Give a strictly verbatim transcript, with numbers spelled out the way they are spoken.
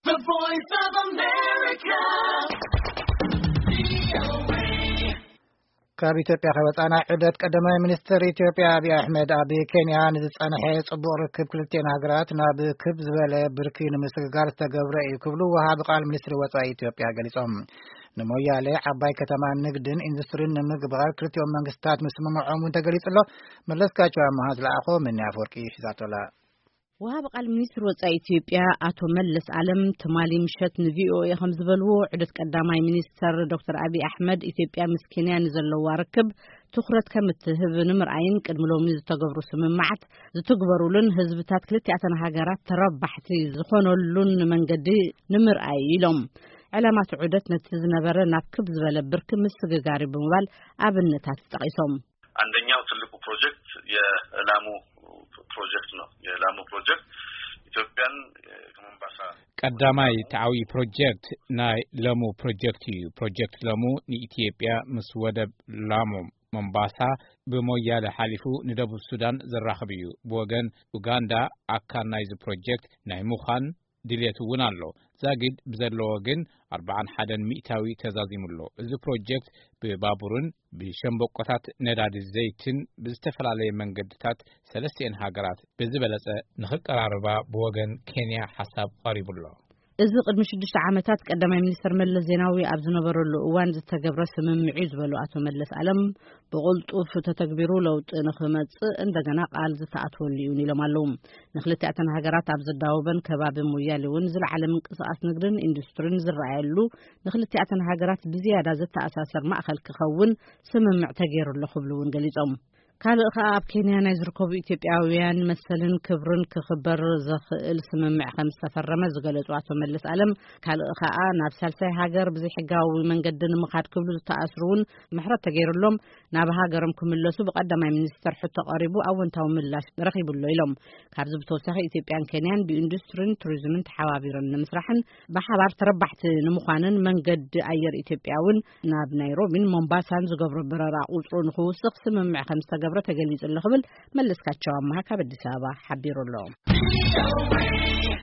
The Voice of America. ካብ ኢትዮጵያ ከወጣና ዕደት ቀዳማይ ሚኒስትር ኢትዮጵያ አብይ አህመድ አብ ኬንያ ንዝጸንሐ ጽቡቕ ርክብ ክልቴን ሃገራት ናብ ክብ ዝበለ ብርኪ ንምስግጋር ዝተገብረ እዩ ክብሉ ወሃብ ቃል ሚኒስትሪ ወጻኢ ኢትዮጵያ ገሊጾም ንሞያሌ ዓባይ ከተማ ንግድን ኢንዱስትሪን ንምግባር ክልቲኦም መንግስታት ምስምምዖም ተገሊጽሎ መለስካቸው አማሃዝ ለአኾ ምን ያፈርቂ ሒዛቶላ وهاب قال منيستر وصاي إثيوبيا أتو ملس عالم تمالي مشت نفيو يخمز بلو عدت قداماي منيستر دكتور أبي أحمد إثيوبيا مسكينيا نزلو واركب تخرت كمتهب نمر عين كدملوم نزتقبرو سممعت زتقبرو لن هزبتات كلتي عتنا هاجرات تربحتي زخونو لن منقدي نمر عيلهم علامات عدت نتزنبر ناكب زبل برك مسقاري بموال أبنتات تقيسهم عندنا تلقو بروجكت يلامو ፕሮጀክት ነው የላሙ ፕሮጀክት ኢትዮጵያን ከመንባሳ ቀዳማይ ታዊ ፕሮጀክት ናይ ላሙ ፕሮጀክት እዩ ፕሮጀክት ላሙ ንኢትዮጵያ ምስ ወደብ ላሙ መንባሳ በሞያለ ሐሊፉ ንደቡብ ሱዳን ዘራኸብ እዩ በወገን ኡጋንዳ አካል ናይ ዚ ፕሮጀክት ናይ ሙኻን ድሌቱ ውን ኣሎ ዛግድ ብዘለዎ ግን አርባዓ ወሓደ ሚእታዊ ተዛዚሙሎ እዚ ፕሮጀክት በባቡርን በሸምበቆታት ነዳዲ ዘይትን ብዝተፈላለየ መንገድታት ሰለስተ ሃገራት በዝበለጸ ንኽቀራረባ በወገን ኬንያ ሐሳብ ቀሪቡሎ እዚ ቅድሚ ሽዱሽተ ዓመታት ቀዳማይ ሚኒስትር መለስ ዜናዊ ኣብ ዝነበረሉ እዋን ዝተገብረ ስምምዕ ዝበሉ አቶ መለስ ዓለም በቁልጡፍ ተተግቢሩ ለውጥ ንኽመጽእ እንደገና ቃል ዝተኣትወሉ እዩ ኢሎም ኣለዉ ንኽልቲአተን ሃገራት ኣብ ዝዳወበን ከባቢ ሞያሌ ውን ዝለዓለ ምንቅስቓስ ንግድን ኢንዱስትሪን ዝረኣየሉ ንኽልቲአተን ሃገራት ብዝያዳ ዝተኣሳሰር ማእኸል ክኸውን ስምምዕ ተገይሩሉ ክብሉ ውን ገሊጾም ካልእ ኸ ኣብ ኬንያ ናይ ዝርከቡ ኢትዮጵያውያን መሰልን ክብርን ክኽበር ዘኽእል ስምምዕ ከም ዝተፈረመ ዝገለጹ አቶ መለስ ዓለም ካልእ ኸ ናብ ሳልሳይ ሃገር ብዘይሕጋዊ መንገዲ ንምኻድ ክብሉ ዝተኣስሩን ምሕረት ተገይሩሎም ናብ ሃገሮም ክምለሱ ብቀዳማይ ሚኒስትር ሕቶ ቀሪቡ ኣወንታዊ ምላሽ ረኺቡሎ ኢሎም ካብዚ ብተወሳኺ ኢትዮጵያን ኬንያን ብኢንዱስትሪን ቱሪዝምን ተሓባቢረን ንምስራሕን ብሓባር ተረባሕቲ ንምዃንን መንገዲ ኣየር ኢትዮጵያውን ናብ ናይሮቢን ሞምባሳን ዝገብሩ በረራ ቁጽሩ ንኽውስኽ ስምምዕ ከም ዝተገ ብረ ተገሊጽ ለኽብል መለስካቸው አማሃ ካብ አዲስ አበባ ሓቢሩሎ